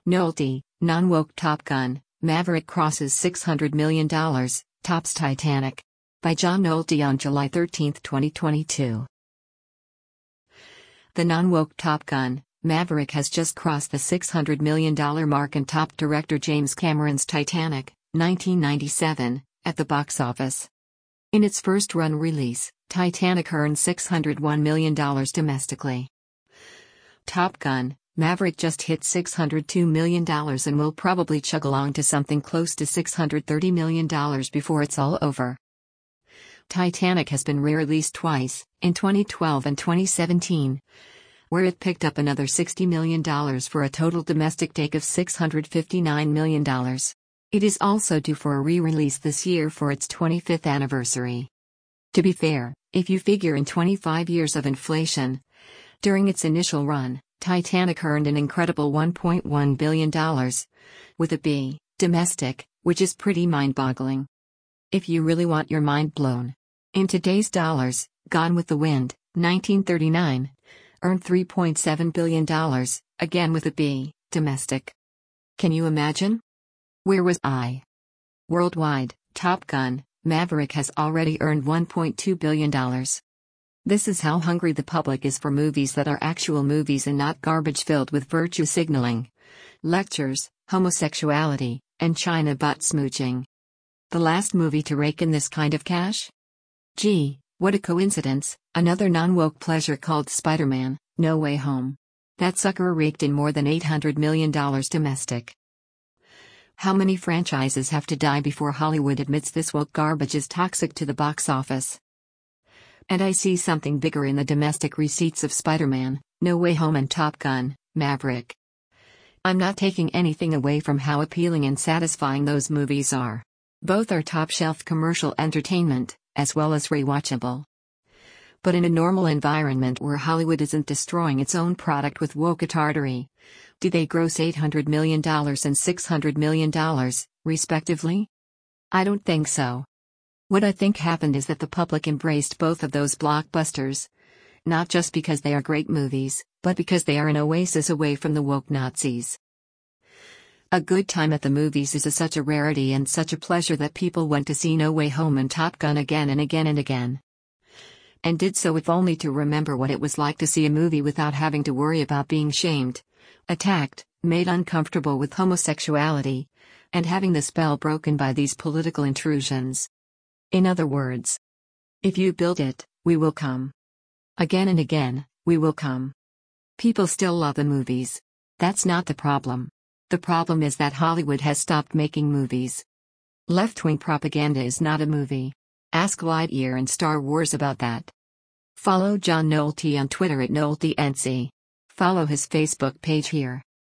Nolte, non-woke Top Gun, Maverick crosses $600 million, tops Titanic. By John Nolte on July 13, 2022. The non-woke Top Gun, Maverick has just crossed the $600 million mark and topped director James Cameron's Titanic, 1997, at the box office. In its first run release, Titanic earned $601 million domestically. Top Gun, Maverick just hit $602 million and will probably chug along to something close to $630 million before it's all over. Titanic has been re-released twice, in 2012 and 2017, where it picked up another $60 million for a total domestic take of $659 million. It is also due for a re-release this year for its 25th anniversary. To be fair, if you figure in 25 years of inflation, during its initial run, Titanic earned an incredible $1.1 billion, with a B, domestic, which is pretty mind-boggling. If you really want your mind blown. In today's dollars, Gone with the Wind, 1939, earned $3.7 billion, again with a B, domestic. Can you imagine? Where was I? Worldwide, Top Gun, Maverick has already earned $1.2 billion. This is how hungry the public is for movies that are actual movies and not garbage filled with virtue signaling, lectures, homosexuality, and China butt smooching. The last movie to rake in this kind of cash? Gee, what a coincidence, another non-woke pleasure called Spider-Man, No Way Home. That sucker raked in more than $800 million domestic. How many franchises have to die before Hollywood admits this woke garbage is toxic to the box office? And I see something bigger in the domestic receipts of Spider-Man, No Way Home and Top Gun, Maverick. I'm not taking anything away from how appealing and satisfying those movies are. Both are top-shelf commercial entertainment, as well as rewatchable. But in a normal environment where Hollywood isn't destroying its own product with woke-tardery, do they gross $800 million and $600 million, respectively? I don't think so. What I think happened is that the public embraced both of those blockbusters. Not just because they are great movies, but because they are an oasis away from the woke Nazis. A good time at the movies is such a rarity and such a pleasure that people went to see No Way Home and Top Gun again and again and again. And did so if only to remember what it was like to see a movie without having to worry about being shamed, attacked, made uncomfortable with homosexuality, and having the spell broken by these political intrusions. In other words, if you build it, we will come. Again and again, we will come. People still love the movies. That's not the problem. The problem is that Hollywood has stopped making movies. Left-wing propaganda is not a movie. Ask Lightyear and Star Wars about that. Follow John Nolte on Twitter at NolteNC. Follow his Facebook page here.